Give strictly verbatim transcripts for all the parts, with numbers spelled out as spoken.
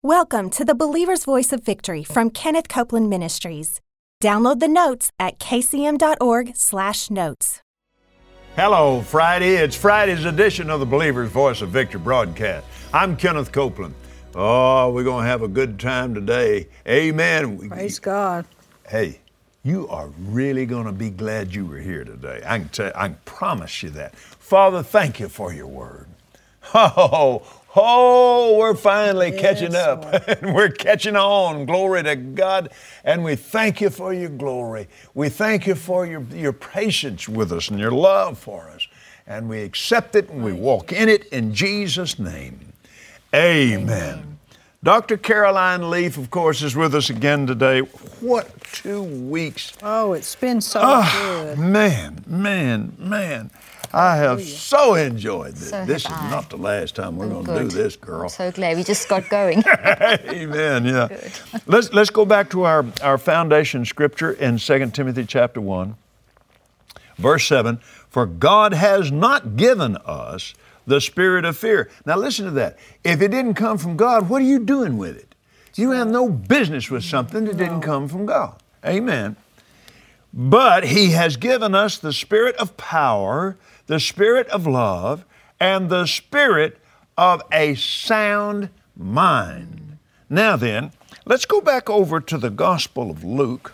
Welcome to the Believer's Voice of Victory from Kenneth Copeland Ministries. Download the notes at kcm.org slash notes. Hello, Friday. It's Friday's edition of the Believer's Voice of Victory broadcast. I'm Kenneth Copeland. Oh, we're going to have a good time today. Amen. Praise God. Hey, you are really going to be glad you were here today. I can tell, I can promise you that. Father, thank you for your word. Oh, Oh, we're finally yes, catching up and we're catching on. Glory to God. And we thank you for your glory. We thank you for your, your patience with us and your love for us. And we accept it and we walk in it in Jesus' name. Amen. Amen. Doctor Caroline Leaf, of course, is with us again today. What two weeks. Oh, it's been so oh, good. Man, man, man. I have so enjoyed this. So this is I. not the last time we're I'm going to good. do this, girl. I'm so glad we just got going. Amen, yeah. Good. Let's, let's go back to our, our foundation scripture in Second Timothy chapter one, verse seven. For God has not given us the spirit of fear. Now listen to that. If it didn't come from God, what are you doing with it? You have no business with something that didn't come from God. Amen. But He has given us the spirit of power, the spirit of love, and the spirit of a sound mind. Now then, let's go back over to the Gospel of Luke.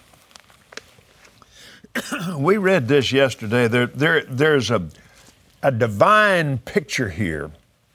We read this yesterday. There, there, there's a, a divine picture here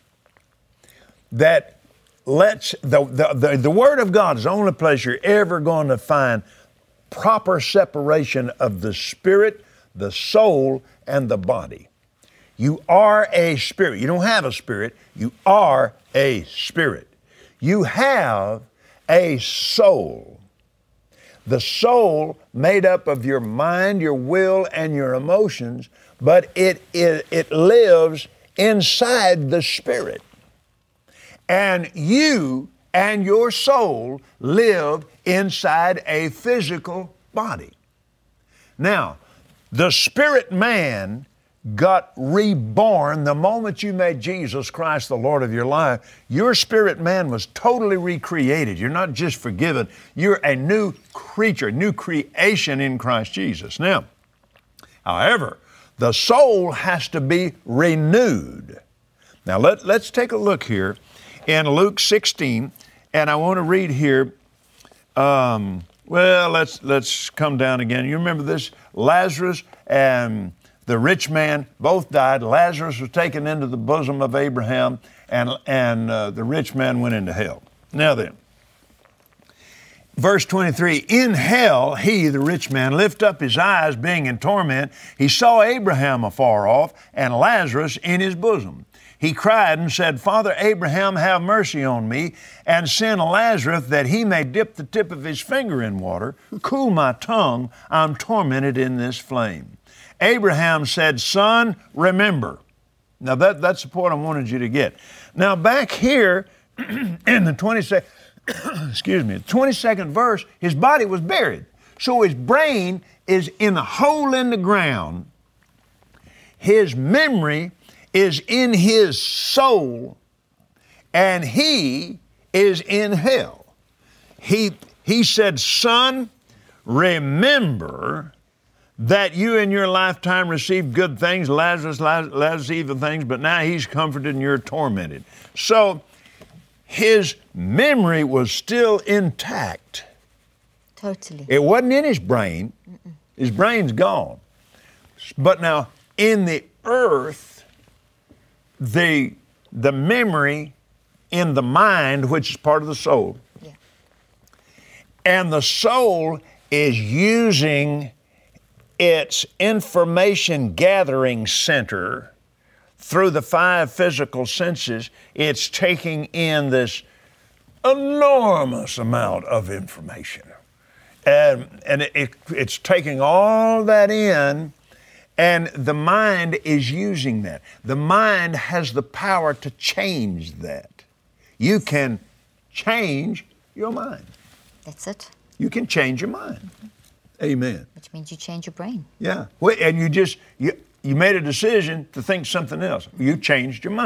that lets, the, the, the, the Word of God is the only place you're ever going to find proper separation of the spirit, the soul, and the body. You are a spirit. You don't have a spirit. You are a spirit. You have a soul. The soul made up of your mind, your will, and your emotions, but it, it, it lives inside the spirit. And you and your soul live inside a physical body. Now, the spirit man got reborn the moment you made Jesus Christ the Lord of your life. Your spirit man was totally recreated. You're not just forgiven. You're a new creature, new creation in Christ Jesus. Now, however, the soul has to be renewed. Now, let, let's take a look here in Luke sixteen. And I want to read here, um, well, let's let's come down again. You remember this? Lazarus and the rich man both died. Lazarus was taken into the bosom of Abraham, and, and uh, the rich man went into hell. Now then, verse twenty-three, in hell, he, the rich man, lift up his eyes, being in torment. He saw Abraham afar off, and Lazarus in his bosom. He cried and said, Father Abraham, have mercy on me, and send Lazarus that he may dip the tip of his finger in water, cool my tongue, I'm tormented in this flame. Abraham said, Son, remember. Now that, that's the point I wanted you to get. Now back here in the twenty-second, excuse me, twenty-second verse, his body was buried. So his brain is in a hole in the ground. His memory is in his soul, and he is in hell. He, he said, Son, remember that you in your lifetime received good things, Lazarus, Lazarus, Lazarus evil things, but now he's comforted and you're tormented. So his memory was still intact. Totally. It wasn't in his brain. Mm-mm. His brain's gone. But now in the earth, The, the memory in the mind, which is part of the soul, yeah. And the soul is using its information gathering center through the five physical senses. It's taking in this enormous amount of information. And, and it, it, it's taking all that in. And the mind is using that. The mind has the power to change that. You can change your mind. That's it. You can change your mind. Amen. Which means you change your brain. Yeah. Well, and you just, you, you made a decision to think something else. You changed your mind.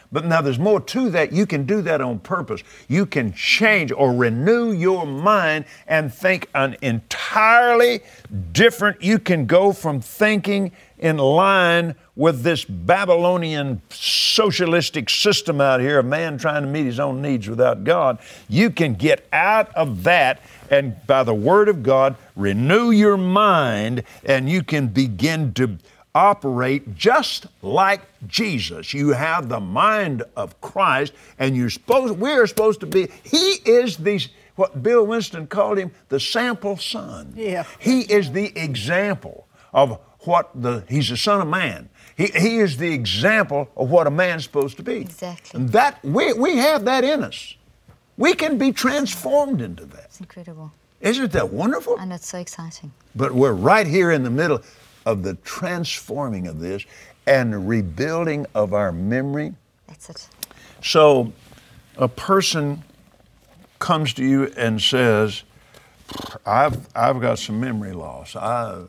But now there's more to that. You can do that on purpose. You can change or renew your mind and think an entirely different. You can go from thinking in line with this Babylonian socialistic system out here, a man trying to meet his own needs without God. You can get out of that and by the Word of God, renew your mind, and you can begin to operate just like Jesus. You have the mind of Christ, and you're supposed, we're supposed to be, He is the, what Bill Winston called him, the sample son. Yeah. He is the example of what the, He's the Son of Man. He, he is the example of what a man's supposed to be. Exactly. And that, we, we have that in us. We can be transformed into that. It's incredible. Isn't that wonderful? And it's so exciting. But we're right here in the middle of the transforming of this and rebuilding of our memory. That's it. So a person comes to you and says, I've, I've got some memory loss. I,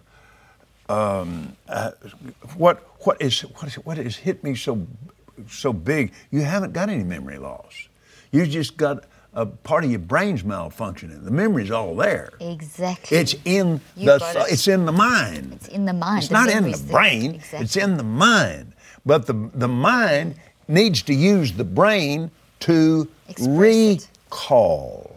um, I, what, what, is, what, is, what has hit me so, so big? You haven't got any memory loss. You just got a part of your brain's malfunctioning. The memory's all there. Exactly. It's in You the got it. it's in the mind. It's in the mind. It's The not in memory's the there. brain. Exactly. It's in the mind. But the the mind needs to use the brain to Express it. recall.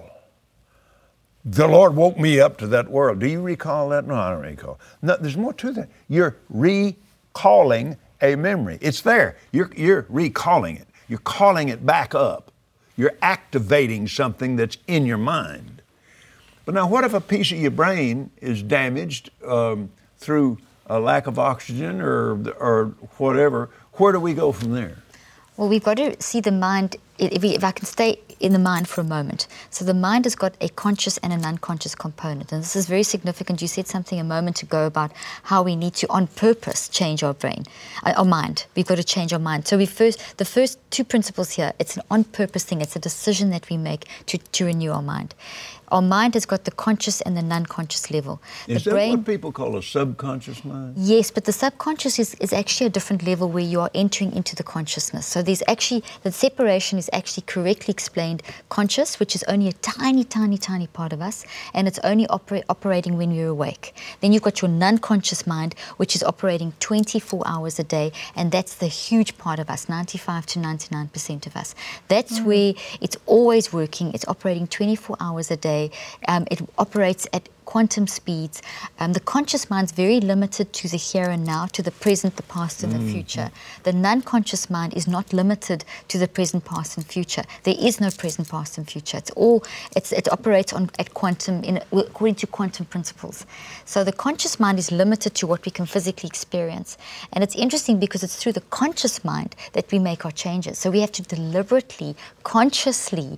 The Lord woke me up to that world. Do you recall that? No, I don't recall. No, there's more to that. You're recalling a memory. It's there. You're you're recalling it. You're calling it back up. You're activating something that's in your mind. But now what if a piece of your brain is damaged um, through a lack of oxygen or, or whatever? Where do we go from there? Well, we've got to see the mind, if, we, if I can stay in the mind for a moment. So the mind has got a conscious and an unconscious component. And this is very significant. You said something a moment ago about how we need to, on purpose, change our brain, uh, our mind. We've got to change our mind. So we first, the first two principles here, it's an on-purpose thing. It's a decision that we make to, to renew our mind. Our mind has got the conscious and the non-conscious level. Is the that brain, what people call a subconscious mind? Yes, but the subconscious is, is actually a different level where you are entering into the consciousness. So there's actually, the separation is actually correctly explained conscious, which is only a tiny, tiny, tiny part of us, and it's only opera- operating when you're awake. Then you've got your non-conscious mind, which is operating twenty-four hours a day, and that's the huge part of us, ninety-five to ninety-nine percent of us. That's mm. where it's always working. It's operating twenty-four hours a day. Um, it operates at quantum speeds. Um, the conscious mind's very limited to the here and now, to the present, the past, and mm. the future. The non-conscious mind is not limited to the present, past, and future. There is no present, past, and future. It's all. It's, it operates on at quantum, in, according to quantum principles. So the conscious mind is limited to what we can physically experience, and it's interesting because it's through the conscious mind that we make our changes. So we have to deliberately, consciously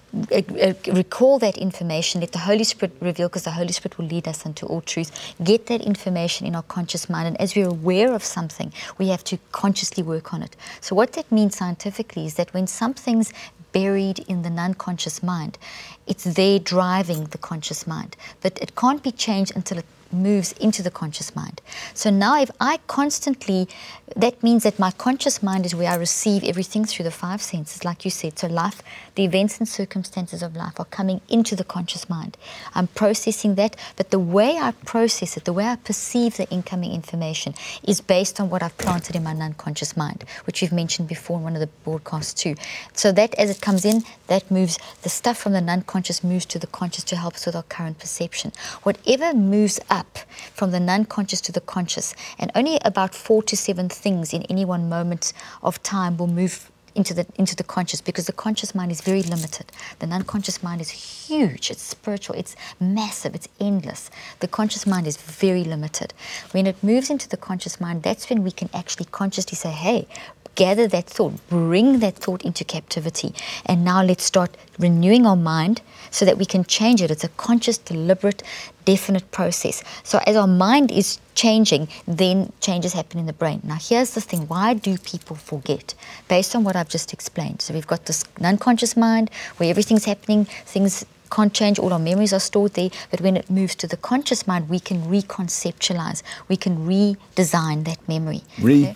recall that information, let the Holy Spirit reveal, because the Holy Spirit will lead us into all truth. Get that information in our conscious mind, and as we're aware of something, we have to consciously work on it. So what that means scientifically is that when something's buried in the non-conscious mind, it's there driving the conscious mind, but it can't be changed until it moves into the conscious mind. So now if I constantly, that means that my conscious mind is where I receive everything through the five senses, like you said. So life, the events and circumstances of life are coming into the conscious mind. I'm processing that, but the way I process it, the way I perceive the incoming information is based on what I've planted in my non-conscious mind, which we've mentioned before in one of the broadcasts too. So that as it comes in, that moves, the stuff from the non-conscious moves to the conscious to help us with our current perception. Whatever moves up from the non-conscious to the conscious, and only about four to seven things in any one moment of time will move into the into the conscious, because the conscious mind is very limited. The non-conscious mind is huge, it's spiritual, it's massive, it's endless. The conscious mind is very limited. When it moves into the conscious mind, that's when we can actually consciously say, hey, gather that thought, bring that thought into captivity, and now let's start renewing our mind so that we can change it. It's a conscious, deliberate, definite process. So as our mind is changing, then changes happen in the brain. Now here's the thing, why do people forget? Based on what I've just explained. So we've got this non-conscious mind where everything's happening, things can't change, all our memories are stored there, but when it moves to the conscious mind, we can reconceptualize, we can redesign that memory. Re- okay?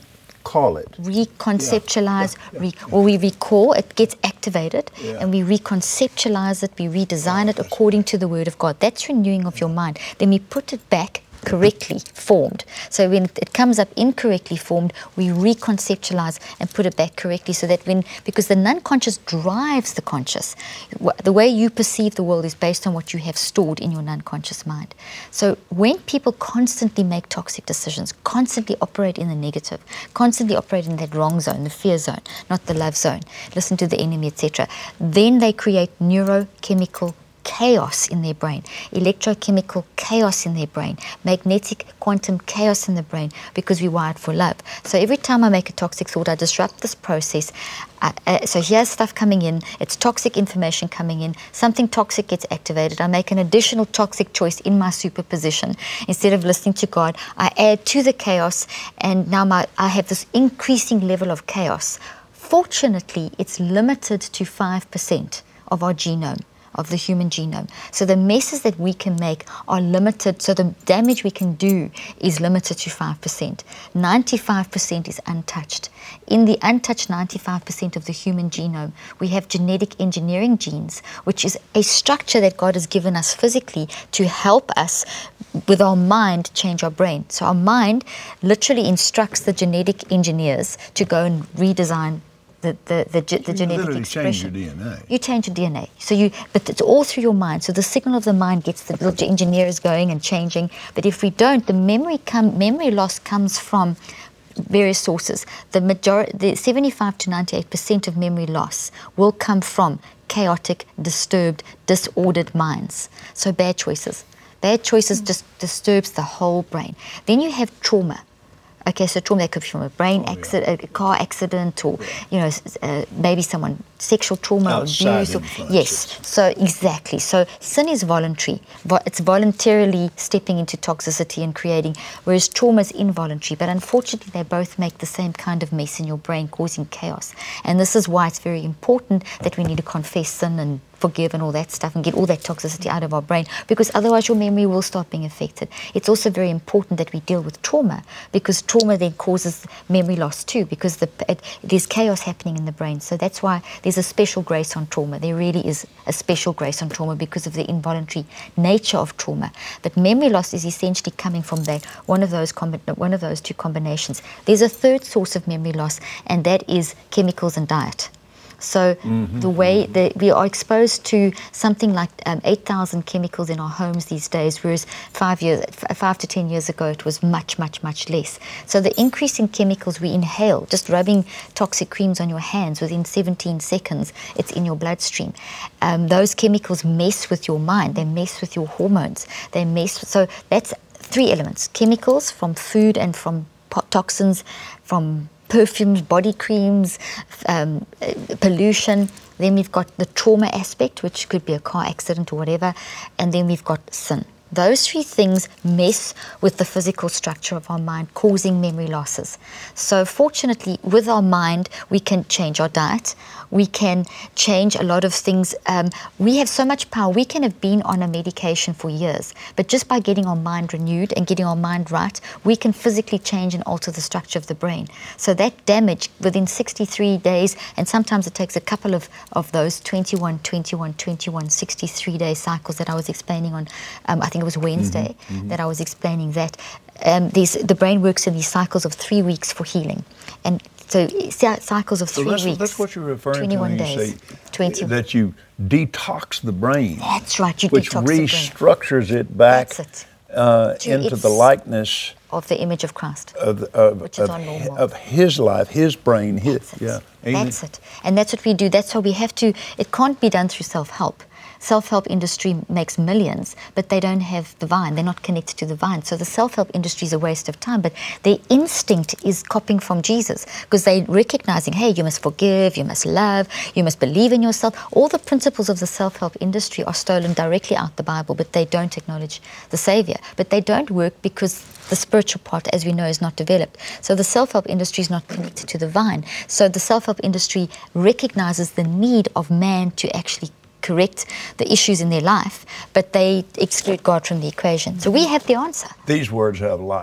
recall it. reconceptualize, Yeah. re- or we recall, it gets activated, Yeah. and we reconceptualize it, we redesign it according to the Word of God. That's renewing of your mind. Then we put it back correctly formed. So when it comes up incorrectly formed, we reconceptualize and put it back correctly, so that when, because the non-conscious drives the conscious. Wh- The way you perceive the world is based on what you have stored in your non-conscious mind. So when people constantly make toxic decisions, constantly operate in the negative, constantly operate in that wrong zone, the fear zone, not the love zone, listen to the enemy, et cetera, then they create neurochemical chaos in their brain, electrochemical chaos in their brain, magnetic quantum chaos in the brain, because we're wired for love. So every time I make a toxic thought, I disrupt this process. Uh, uh, so here's stuff coming in, it's toxic information coming in, something toxic gets activated, I make an additional toxic choice in my superposition. Instead of listening to God, I add to the chaos, and now my, I have this increasing level of chaos. Fortunately, it's limited to five percent of our genome, of the human genome. So the messes that we can make are limited, so the damage we can do is limited to five percent. ninety-five percent is untouched. In the untouched ninety-five percent of the human genome, we have genetic engineering genes, which is a structure that God has given us physically to help us with our mind change our brain. So our mind literally instructs the genetic engineers to go and redesign the, the, the, ge- the You genetic literally expression. change your D N A. You change your D N A. So you, but it's all through your mind. So the signal of the mind gets the little engineers going and changing. But if we don't, the memory come, memory loss comes from various sources. The majority, the seventy-five to ninety-eight percent of memory loss will come from chaotic, disturbed, disordered minds. So bad choices. Bad choices just disturbs the whole brain. Then you have trauma. Okay, so trauma that could be from a brain Oh, accident, a car accident, or you know, s- uh, maybe someone sexual trauma or Outside abuse. Or, influences. yes, so exactly. So sin is voluntary. Vo- It's voluntarily stepping into toxicity and creating, whereas trauma is involuntary. But unfortunately, they both make the same kind of mess in your brain, causing chaos. And this is why it's very important that we need to confess sin and forgive and all that stuff and get all that toxicity out of our brain, because otherwise your memory will start being affected. It's also very important that we deal with trauma, because trauma then causes memory loss too, because the, it, there's chaos happening in the brain. So that's why there's a special grace on trauma. There really is a special grace on trauma because of the involuntary nature of trauma. But memory loss is essentially coming from that one of those combi- one of those two combinations. There's a third source of memory loss, and that is chemicals and diet. So mm-hmm. the way that we are exposed to something like um, eight thousand chemicals in our homes these days, whereas five years, f- five to ten years ago, it was much, much, much less. So the increase in chemicals we inhale, just rubbing toxic creams on your hands, within seventeen seconds, it's in your bloodstream. Um, those chemicals mess with your mind. They mess with your hormones. They mess. So that's three elements: chemicals from food and from po- toxins, from perfumes, body creams, um, uh, pollution. Then we've got the trauma aspect, which could be a car accident or whatever. And then we've got sin. Those three things mess with the physical structure of our mind, causing memory losses. So fortunately, with our mind, we can change our diet. We can change a lot of things. Um, we have so much power. We can have been on a medication for years, but just by getting our mind renewed and getting our mind right, we can physically change and alter the structure of the brain. So that damage within sixty-three days, and sometimes it takes a couple of, of those twenty-one, twenty-one, twenty-one, sixty-three day cycles that I was explaining on, um, I think it was Wednesday, mm-hmm, mm-hmm. that I was explaining that. Um, these, the brain works in these cycles of three weeks for healing. And so cycles of three so that's, weeks. That's what you're referring twenty-one to when you days, say twenty that you detox the brain. That's right, you which detox the brain. restructures it back That's it. Uh, To into its- the likeness of the image of Christ, of, of, which is of, our normal. of His life, His brain. His, That's it. yeah, Amen. That's it. And that's what we do. That's how we have to, it can't be done through self-help. Self-help industry makes millions, but they don't have the vine. They're not connected to the vine. So the self-help industry is a waste of time, but their instinct is copying from Jesus, because they're recognizing, hey, you must forgive, you must love, you must believe in yourself. All the principles of the self-help industry are stolen directly out the Bible, but they don't acknowledge the Savior. But they don't work because the spiritual part, as we know, is not developed. So the self-help industry is not connected to the vine. So the self-help industry recognizes the need of man to actually correct the issues in their life, but they exclude God from the equation. So we have the answer. These words have life.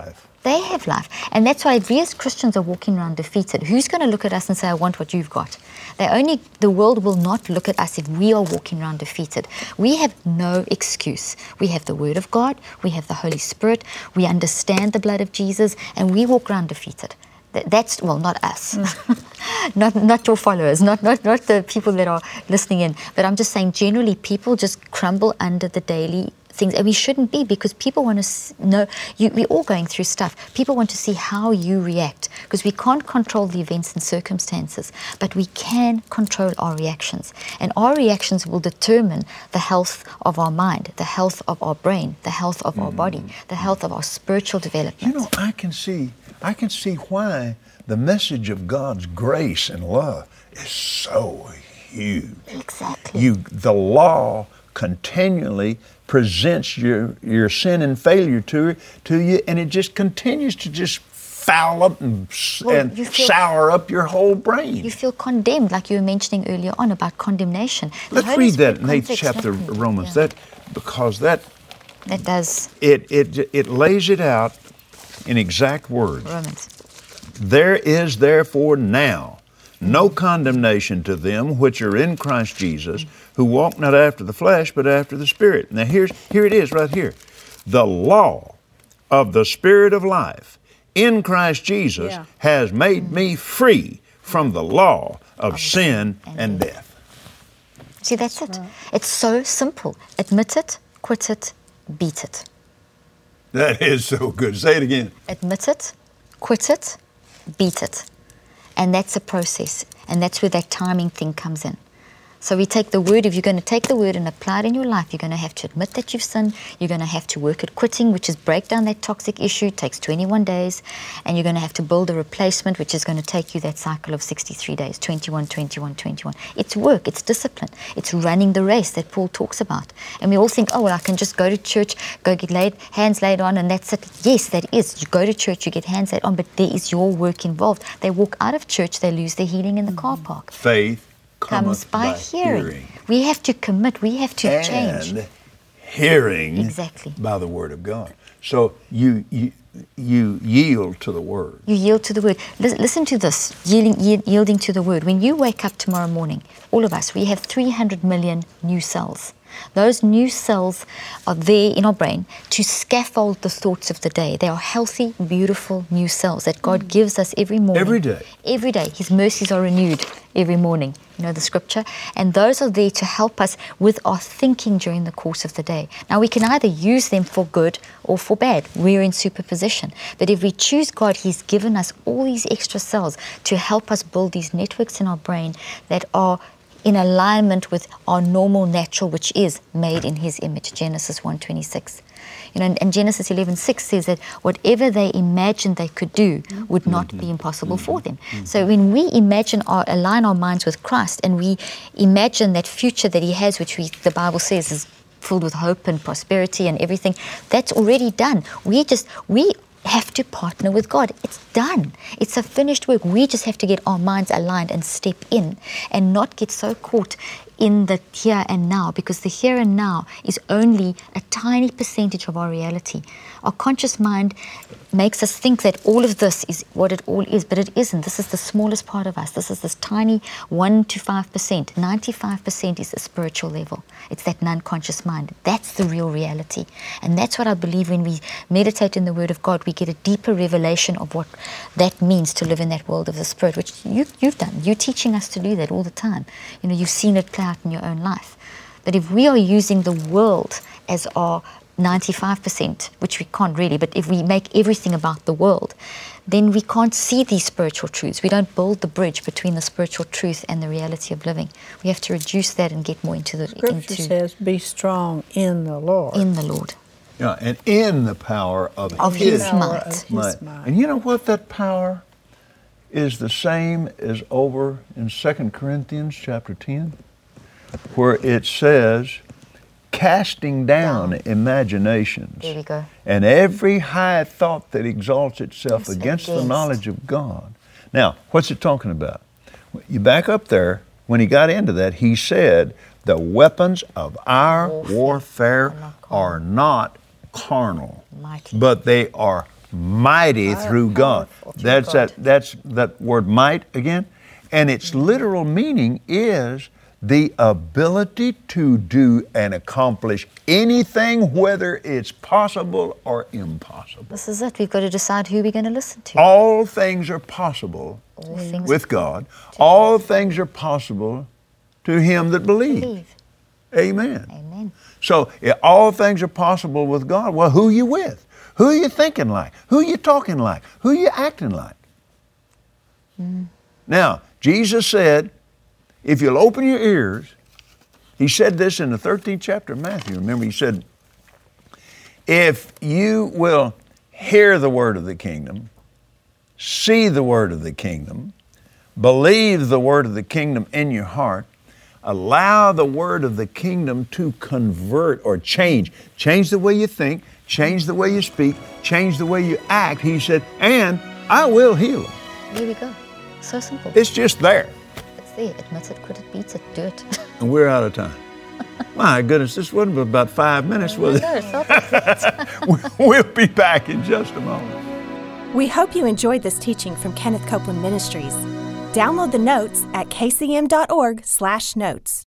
They have life. And that's why if we as Christians are walking around defeated, who's going to look at us and say, I want what you've got? They only, the world will not look at us if we are walking around defeated. We have no excuse. We have the Word of God, we have the Holy Spirit, we understand the blood of Jesus, and we walk around defeated. That's, well, not us, mm. not not your followers, not, not, not the people that are listening in, but I'm just saying generally people just crumble under the daily things, and we shouldn't be, because people want to know, you, we're all going through stuff. People want to see how you react, because we can't control the events and circumstances, but we can control our reactions, and our reactions will determine the health of our mind, the health of our brain, the health of mm. our body, the health of our spiritual development. You know, I can see, I can see why the message of God's grace and love is so huge. Exactly. You, the law continually presents your, your sin and failure to, to you, and it just continues to just foul up and, well, and feel, sour up your whole brain. You feel condemned, like you were mentioning earlier on about condemnation. Let's read that in eighth chapter of Romans, yeah. that, because that, that does. It, it, it lays it out in exact words. Romans. There is therefore now no condemnation to them which are in Christ Jesus, who walk not after the flesh, but after the Spirit. Now here's, here it is right here. The law of the Spirit of life in Christ Jesus yeah. has made mm-hmm. me free from the law of, of sin and, and death. See, that's it. Right. It's so simple. Admit it, quit it, beat it. That is so good. Say it again. Admit it, quit it, beat it. And that's a process. And that's where that timing thing comes in. So we take the word, if you're going to take the word and apply it in your life, you're going to have to admit that you've sinned, you're going to have to work at quitting, which is break down that toxic issue, it takes twenty-one days, and you're going to have to build a replacement, which is going to take you that cycle of sixty-three days, twenty-one, twenty-one, twenty-one. It's work, it's discipline, it's running the race that Paul talks about. And we all think, oh, well, I can just go to church, go get laid, hands laid on, and that's it. Yes, that is. You go to church, you get hands laid on, but there is your work involved. They walk out of church, they lose their healing in the car park. Faith comes by, by hearing. hearing. We have to commit. We have to and change. And hearing exactly. by the Word of God. So you you you yield to the Word. You yield to the Word. L- listen to this, yielding, yield, yielding to the Word. When you wake up tomorrow morning, all of us, we have three hundred million new cells. Those new cells are there in our brain to scaffold the thoughts of the day. They are healthy, beautiful new cells that God gives us every morning. Every day. Every day. His mercies are renewed every morning. You know the scripture? And those are there to help us with our thinking during the course of the day. Now, we can either use them for good or for bad. We're in superposition. But if we choose God, He's given us all these extra cells to help us build these networks in our brain that are in alignment with our normal natural, which is made in His image, Genesis one twenty-six. You know, and, and Genesis eleven six says that whatever they imagined they could do would not mm-hmm. be impossible mm-hmm. for them. Mm-hmm. So when we imagine our, align our minds with Christ, and we imagine that future that He has, which we, the Bible says is filled with hope and prosperity and everything, that's already done. We just, we have to partner with God. It's done. It's a finished work. We just have to get our minds aligned and step in and not get so caught in the here and now, because the here and now is only a tiny percentage of our reality. Our conscious mind makes us think that all of this is what it all is, but it isn't. This is the smallest part of us. This is this tiny one to five percent. ninety-five percent is the spiritual level. It's that non-conscious mind. That's the real reality. And that's what I believe when we meditate in the Word of God, we get a deeper revelation of what that means to live in that world of the Spirit, which you, you've done. You're teaching us to do that all the time. You know, you've seen it play out in your own life. But if we are using the world as our ninety-five percent, which we can't really, but if we make everything about the world, then we can't see these spiritual truths. We don't build the bridge between the spiritual truth and the reality of living. We have to reduce that and get more into the... Scripture into, says, be strong in the Lord. In the Lord. Yeah, and in the power of, of His, his might. Of his might. might. And you know what? That power is the same as over in Second Corinthians chapter ten, where it says, casting down, down. imaginations. There we go. And every high thought that exalts itself Yes, against, against the knowledge of God. Now, what's it talking about? You back up there, when he got into that, he said, the weapons of our warfare, warfare are not carnal, Mighty. but they are mighty through God. powerful through That's God. that. That's that word might again, and its literal meaning is the ability to do and accomplish anything, whether it's possible or impossible. This is it. We've got to decide who we're going to listen to. All things are possible All things with God. All things are possible to him that believes. believe. Amen. Amen. So if all things are possible with God, well, who you with? Who you thinking like? Who you talking like? Who you acting like? Mm. Now, Jesus said, if you'll open your ears, he said this in the thirteenth chapter of Matthew. Remember, he said, if you will hear the word of the kingdom, see the word of the kingdom, believe the word of the kingdom in your heart, allow the word of the kingdom to convert or change. Change the way you think, change the way you speak, change the way you act. He said, and I will heal them. There we go. So simple. It's just there. It's there. Admit it, quit it, beat it, do it. And we're out of time. My goodness, this wasn't but about five minutes, was No, it? it felt like that. We'll be back in just a moment. We hope you enjoyed this teaching from Kenneth Copeland Ministries. Download the notes at k c m dot org slash notes.